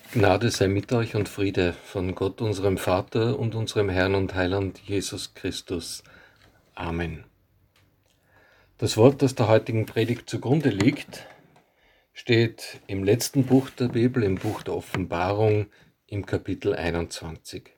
Gnade sei mit euch und Friede von Gott, unserem Vater und unserem Herrn und Heiland Jesus Christus. Amen. Das Wort, das der heutigen Predigt zugrunde liegt, steht im letzten Buch der Bibel, im Buch der Offenbarung, im Kapitel 21.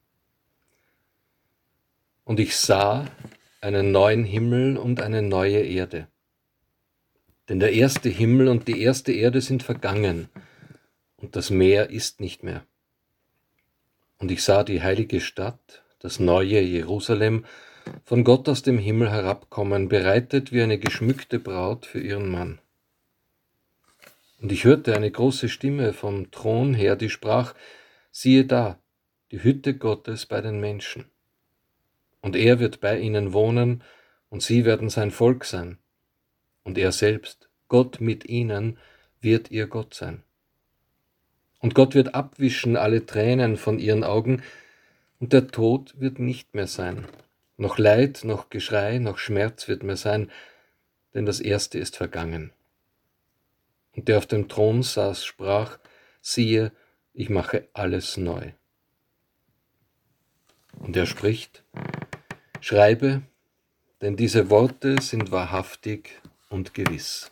Und ich sah einen neuen Himmel und eine neue Erde. Denn der erste Himmel und die erste Erde sind vergangen, und das Meer ist nicht mehr. Und ich sah die heilige Stadt, das neue Jerusalem, von Gott aus dem Himmel herabkommen, bereitet wie eine geschmückte Braut für ihren Mann. Und ich hörte eine große Stimme vom Thron her, die sprach: Siehe da, die Hütte Gottes bei den Menschen. Und er wird bei ihnen wohnen, und sie werden sein Volk sein. Und er selbst, Gott mit ihnen, wird ihr Gott sein. Und Gott wird abwischen alle Tränen von ihren Augen, und der Tod wird nicht mehr sein. Noch Leid, noch Geschrei, noch Schmerz wird mehr sein, denn das Erste ist vergangen. Und der auf dem Thron saß, sprach: Siehe, ich mache alles neu. Und er spricht: Schreibe, denn diese Worte sind wahrhaftig und gewiss.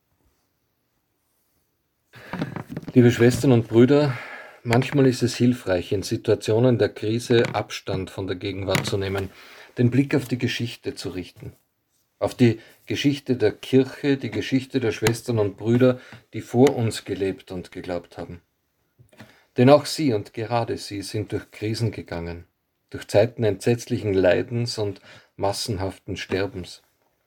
Liebe Schwestern und Brüder, manchmal ist es hilfreich, in Situationen der Krise Abstand von der Gegenwart zu nehmen, den Blick auf die Geschichte zu richten, auf die Geschichte der Kirche, die Geschichte der Schwestern und Brüder, die vor uns gelebt und geglaubt haben. Denn auch sie und gerade sie sind durch Krisen gegangen, durch Zeiten entsetzlichen Leidens und massenhaften Sterbens.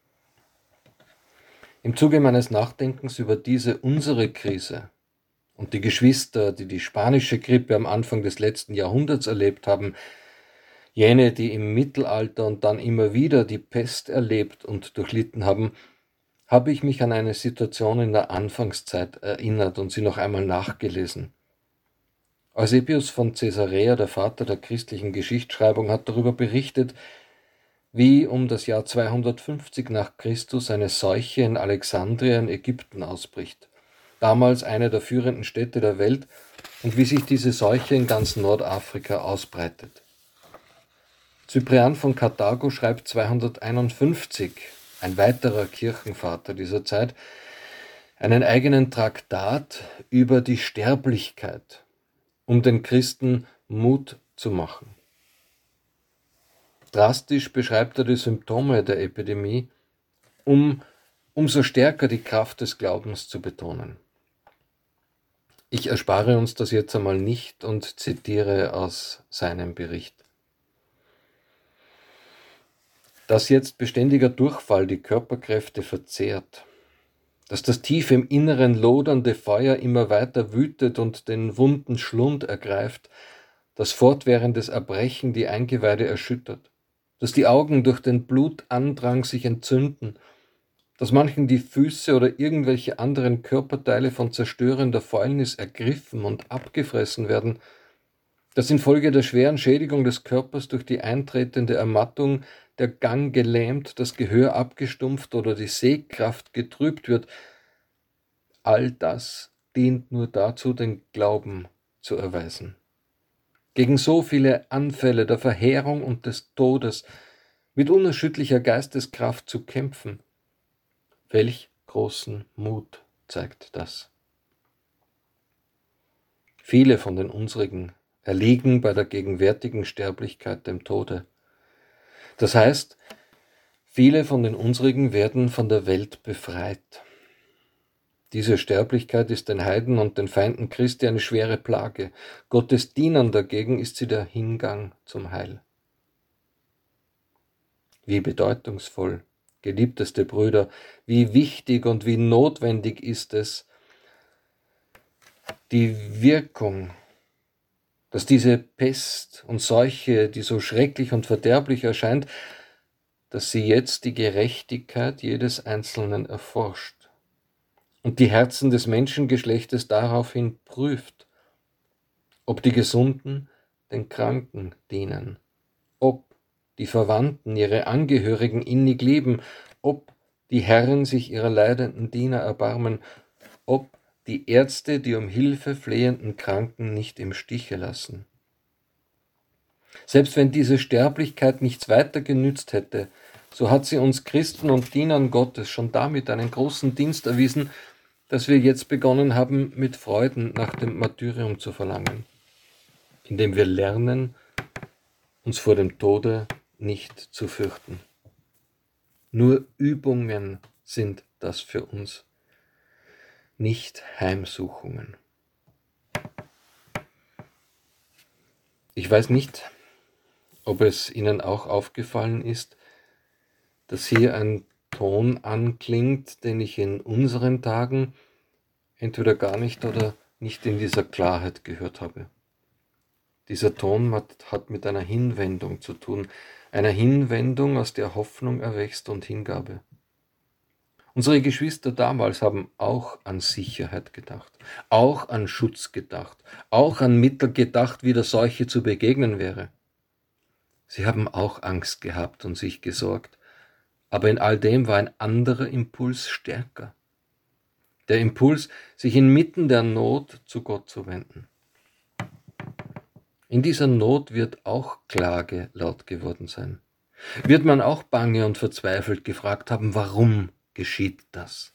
Im Zuge meines Nachdenkens über diese unsere Krise und die Geschwister, die die spanische Grippe am Anfang des letzten Jahrhunderts erlebt haben, jene, die im Mittelalter und dann immer wieder die Pest erlebt und durchlitten haben, habe ich mich an eine Situation in der Anfangszeit erinnert und sie noch einmal nachgelesen. Eusebius von Caesarea, der Vater der christlichen Geschichtsschreibung, hat darüber berichtet, wie um das Jahr 250 nach Christus eine Seuche in Alexandria in Ägypten ausbricht, damals eine der führenden Städte der Welt, und wie sich diese Seuche in ganz Nordafrika ausbreitet. Cyprian von Karthago schreibt 251, ein weiterer Kirchenvater dieser Zeit, einen eigenen Traktat über die Sterblichkeit, um den Christen Mut zu machen. Drastisch beschreibt er die Symptome der Epidemie, um umso stärker die Kraft des Glaubens zu betonen. Ich erspare uns das jetzt einmal nicht und zitiere aus seinem Bericht. Dass jetzt beständiger Durchfall die Körperkräfte verzehrt, dass das tief im Inneren lodernde Feuer immer weiter wütet und den wunden Schlund ergreift, dass fortwährendes Erbrechen die Eingeweide erschüttert, dass die Augen durch den Blutandrang sich entzünden, dass manchen die Füße oder irgendwelche anderen Körperteile von zerstörender Fäulnis ergriffen und abgefressen werden, dass infolge der schweren Schädigung des Körpers durch die eintretende Ermattung der Gang gelähmt, das Gehör abgestumpft oder die Sehkraft getrübt wird, all das dient nur dazu, den Glauben zu erweisen. Gegen so viele Anfälle der Verheerung und des Todes mit unerschütterlicher Geisteskraft zu kämpfen, welch großen Mut zeigt das. Viele von den unsrigen erliegen bei der gegenwärtigen Sterblichkeit dem Tode. Das heißt, viele von den unsrigen werden von der Welt befreit. Diese Sterblichkeit ist den Heiden und den Feinden Christi eine schwere Plage. Gottes Dienern dagegen ist sie der Hingang zum Heil. Wie bedeutungsvoll, geliebteste Brüder, wie wichtig und wie notwendig ist es, die Wirkung, dass diese Pest und Seuche, die so schrecklich und verderblich erscheint, dass sie jetzt die Gerechtigkeit jedes Einzelnen erforscht und die Herzen des Menschengeschlechtes daraufhin prüft, ob die Gesunden den Kranken dienen, ob die Verwandten ihre Angehörigen innig lieben, ob die Herren sich ihrer leidenden Diener erbarmen, ob die Ärzte, die um Hilfe flehenden Kranken nicht im Stiche lassen. Selbst wenn diese Sterblichkeit nichts weiter genützt hätte, so hat sie uns Christen und Dienern Gottes schon damit einen großen Dienst erwiesen, dass wir jetzt begonnen haben, mit Freuden nach dem Martyrium zu verlangen, indem wir lernen, uns vor dem Tode nicht zu fürchten. Nur Übungen sind das für uns, nicht Heimsuchungen. Ich weiß nicht, ob es Ihnen auch aufgefallen ist, dass hier ein Ton anklingt, den ich in unseren Tagen entweder gar nicht oder nicht in dieser Klarheit gehört habe. Dieser Ton hat mit einer Hinwendung zu tun, einer Hinwendung, aus der Hoffnung erwächst und Hingabe. Unsere Geschwister damals haben auch an Sicherheit gedacht, auch an Schutz gedacht, auch an Mittel gedacht, wie der Seuche zu begegnen wäre. Sie haben auch Angst gehabt und sich gesorgt, aber in all dem war ein anderer Impuls stärker. Der Impuls, sich inmitten der Not zu Gott zu wenden. In dieser Not wird auch Klage laut geworden sein. Wird man auch bange und verzweifelt gefragt haben, warum geschieht das?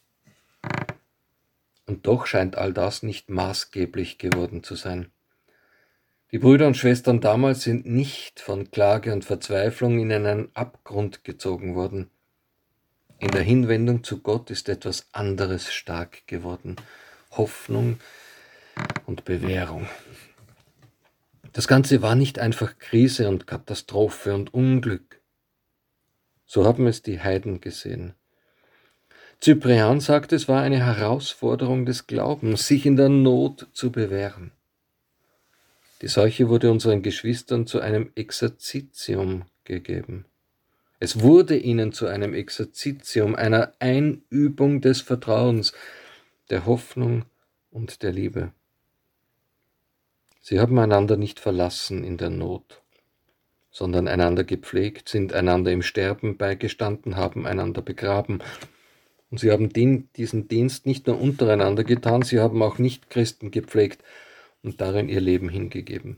Und doch scheint all das nicht maßgeblich geworden zu sein. Die Brüder und Schwestern damals sind nicht von Klage und Verzweiflung in einen Abgrund gezogen worden. In der Hinwendung zu Gott ist etwas anderes stark geworden. Hoffnung und Bewährung. Das Ganze war nicht einfach Krise und Katastrophe und Unglück. So haben es die Heiden gesehen. Cyprian sagt, es war eine Herausforderung des Glaubens, sich in der Not zu bewähren. Die Seuche wurde unseren Geschwistern zu einem Exerzitium gegeben. Es wurde ihnen zu einem Exerzitium, einer Einübung des Vertrauens, der Hoffnung und der Liebe. Sie haben einander nicht verlassen in der Not, sondern einander gepflegt, sind einander im Sterben beigestanden, haben einander begraben. Und sie haben diesen Dienst nicht nur untereinander getan, sie haben auch Nichtchristen gepflegt und darin ihr Leben hingegeben.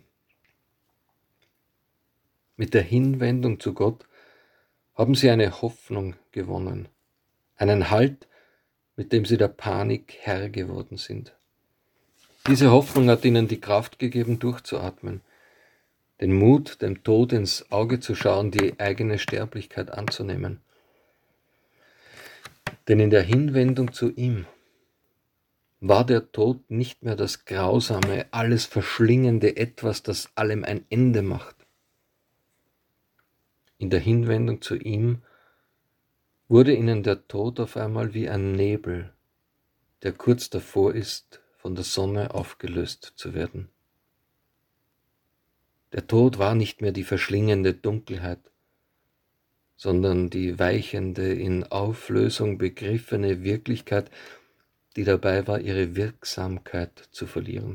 Mit der Hinwendung zu Gott haben sie eine Hoffnung gewonnen, einen Halt, mit dem sie der Panik Herr geworden sind. Diese Hoffnung hat ihnen die Kraft gegeben, durchzuatmen, den Mut, dem Tod ins Auge zu schauen, die eigene Sterblichkeit anzunehmen. Denn in der Hinwendung zu ihm war der Tod nicht mehr das grausame, alles verschlingende Etwas, das allem ein Ende macht. In der Hinwendung zu ihm wurde ihnen der Tod auf einmal wie ein Nebel, der kurz davor ist, von der Sonne aufgelöst zu werden. Der Tod war nicht mehr die verschlingende Dunkelheit, sondern die weichende, in Auflösung begriffene Wirklichkeit, die dabei war, ihre Wirksamkeit zu verlieren.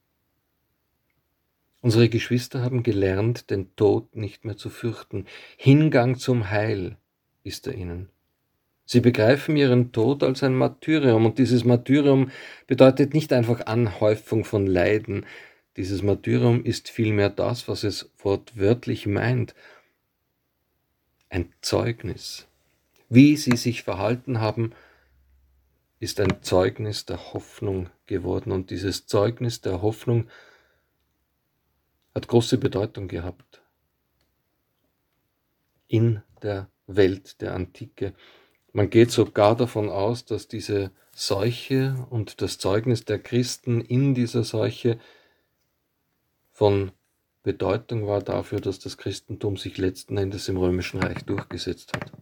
Unsere Geschwister haben gelernt, den Tod nicht mehr zu fürchten. Hingang zum Heil ist er ihnen. Sie begreifen ihren Tod als ein Martyrium, und dieses Martyrium bedeutet nicht einfach Anhäufung von Leiden. Dieses Martyrium ist vielmehr das, was es wortwörtlich meint, ein Zeugnis. Wie sie sich verhalten haben, ist ein Zeugnis der Hoffnung geworden, und dieses Zeugnis der Hoffnung hat große Bedeutung gehabt in der Welt der Antike. Man geht sogar davon aus, dass diese Seuche und das Zeugnis der Christen in dieser Seuche von Bedeutung war dafür, dass das Christentum sich letzten Endes im Römischen Reich durchgesetzt hat.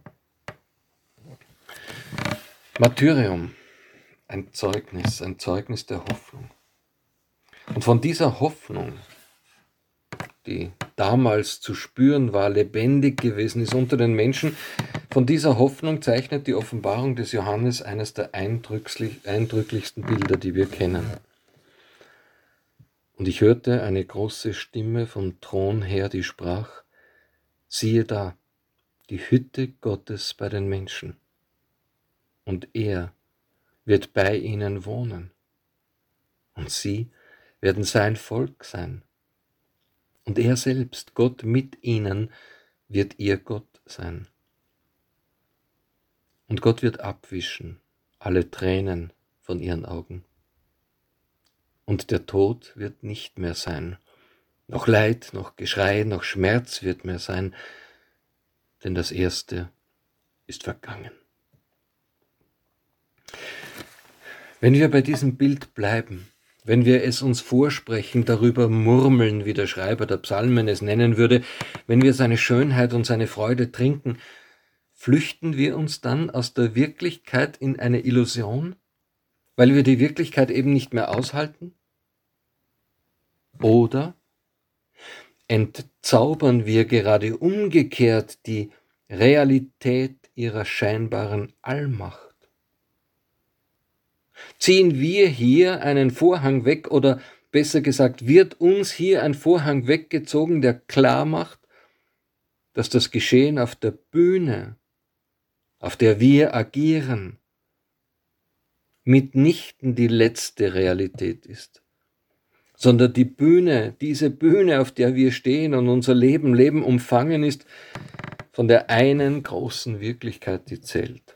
Martyrium, ein Zeugnis der Hoffnung. Und von dieser Hoffnung, die damals zu spüren war, lebendig gewesen ist unter den Menschen, von dieser Hoffnung zeichnet die Offenbarung des Johannes eines der eindrücklichsten Bilder, die wir kennen. Und ich hörte eine große Stimme vom Thron her, die sprach: Siehe da, die Hütte Gottes bei den Menschen, und er wird bei ihnen wohnen. und sie werden sein Volk sein. Und er selbst, Gott mit ihnen, wird ihr Gott sein. Und Gott wird abwischen alle Tränen von ihren Augen. Und der Tod wird nicht mehr sein. Noch Leid, noch Geschrei, noch Schmerz wird mehr sein, denn das Erste ist vergangen. Wenn wir bei diesem Bild bleiben, wenn wir es uns vorsprechen, darüber murmeln, wie der Schreiber der Psalmen es nennen würde, wenn wir seine Schönheit und seine Freude trinken, flüchten wir uns dann aus der Wirklichkeit in eine Illusion, weil wir die Wirklichkeit eben nicht mehr aushalten? Oder entzaubern wir gerade umgekehrt die Realität ihrer scheinbaren Allmacht? Ziehen wir hier einen Vorhang weg, oder besser gesagt, wird uns hier ein Vorhang weggezogen, der klar macht, dass das Geschehen auf der Bühne, auf der wir agieren, mitnichten die letzte Realität ist, sondern die Bühne, diese Bühne, auf der wir stehen und unser Leben umfangen ist, von der einen großen Wirklichkeit, die zählt.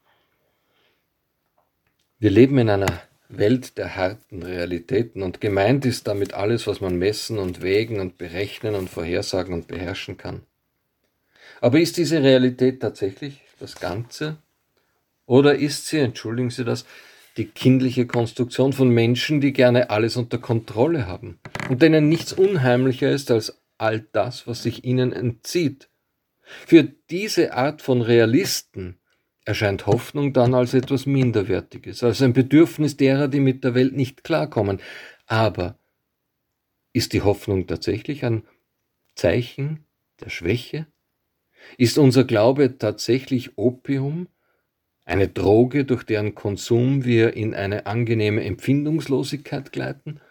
Wir leben in einer Welt der harten Realitäten und gemeint ist damit alles, was man messen und wägen und berechnen und vorhersagen und beherrschen kann. Aber ist diese Realität tatsächlich das Ganze? Oder ist sie, entschuldigen Sie das, die kindliche Konstruktion von Menschen, die gerne alles unter Kontrolle haben und denen nichts unheimlicher ist als all das, was sich ihnen entzieht? Für diese Art von Realisten erscheint Hoffnung dann als etwas Minderwertiges, als ein Bedürfnis derer, die mit der Welt nicht klarkommen. Aber ist die Hoffnung tatsächlich ein Zeichen der Schwäche? Ist unser Glaube tatsächlich Opium, eine Droge, durch deren Konsum wir in eine angenehme Empfindungslosigkeit gleiten?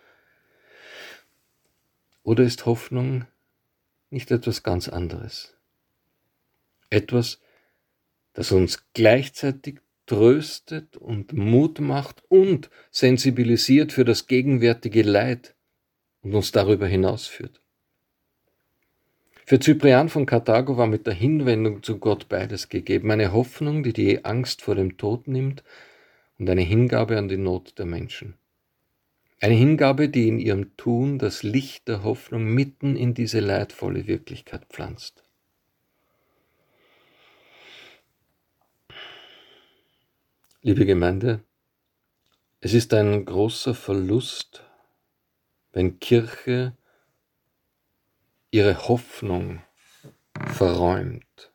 Oder ist Hoffnung nicht etwas ganz anderes? Etwas, das uns gleichzeitig tröstet und Mut macht und sensibilisiert für das gegenwärtige Leid und uns darüber hinausführt. Für Cyprian von Karthago war mit der Hinwendung zu Gott beides gegeben: eine Hoffnung, die die Angst vor dem Tod nimmt, und eine Hingabe an die Not der Menschen. Eine Hingabe, die in ihrem Tun das Licht der Hoffnung mitten in diese leidvolle Wirklichkeit pflanzt. Liebe Gemeinde, es ist ein großer Verlust, wenn Kirche ihre Hoffnung verräumt,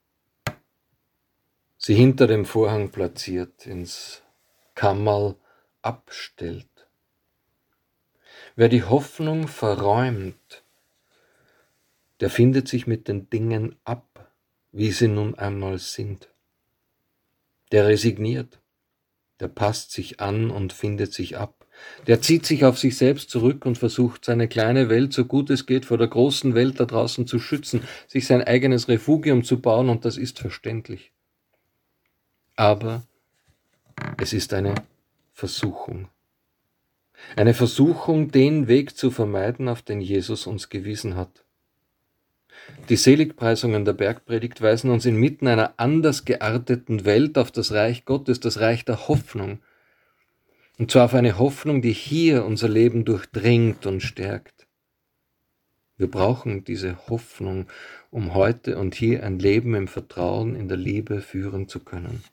sie hinter dem Vorhang platziert, ins Kammerl abstellt. Wer die Hoffnung verräumt, der findet sich mit den Dingen ab, wie sie nun einmal sind. Der resigniert, der passt sich an und findet sich ab. Der zieht sich auf sich selbst zurück und versucht, seine kleine Welt, so gut es geht, vor der großen Welt da draußen zu schützen, sich sein eigenes Refugium zu bauen, und das ist verständlich. Aber es ist eine Versuchung. Eine Versuchung, den Weg zu vermeiden, auf den Jesus uns gewiesen hat. Die Seligpreisungen der Bergpredigt weisen uns inmitten einer anders gearteten Welt auf das Reich Gottes, das Reich der Hoffnung. Und zwar auf eine Hoffnung, die hier unser Leben durchdringt und stärkt. Wir brauchen diese Hoffnung, um heute und hier ein Leben im Vertrauen, in der Liebe führen zu können.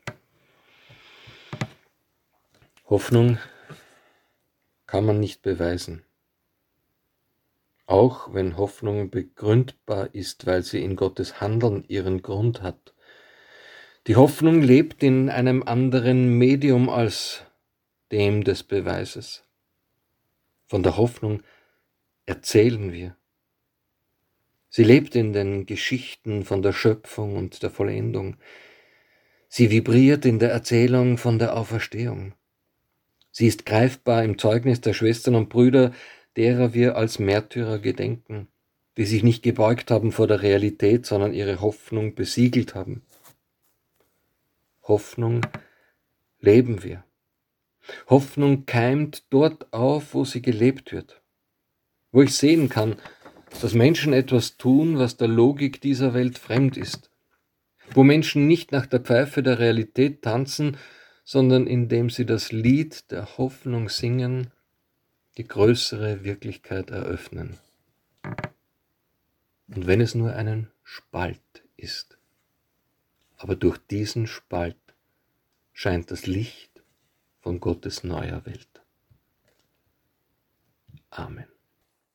Hoffnung kann man nicht beweisen. Auch wenn Hoffnung begründbar ist, weil sie in Gottes Handeln ihren Grund hat. Die Hoffnung lebt in einem anderen Medium als dem des Beweises. Von der Hoffnung erzählen wir. Sie lebt in den Geschichten von der Schöpfung und der Vollendung. Sie vibriert in der Erzählung von der Auferstehung. Sie ist greifbar im Zeugnis der Schwestern und Brüder, derer wir als Märtyrer gedenken, die sich nicht gebeugt haben vor der Realität, sondern ihre Hoffnung besiegelt haben. Hoffnung leben wir. Hoffnung keimt dort auf, wo sie gelebt wird, wo ich sehen kann, dass Menschen etwas tun, was der Logik dieser Welt fremd ist, wo Menschen nicht nach der Pfeife der Realität tanzen, sondern indem sie das Lied der Hoffnung singen, die größere Wirklichkeit eröffnen. Und wenn es nur einen Spalt ist, aber durch diesen Spalt scheint das Licht von Gottes neuer Welt. Amen.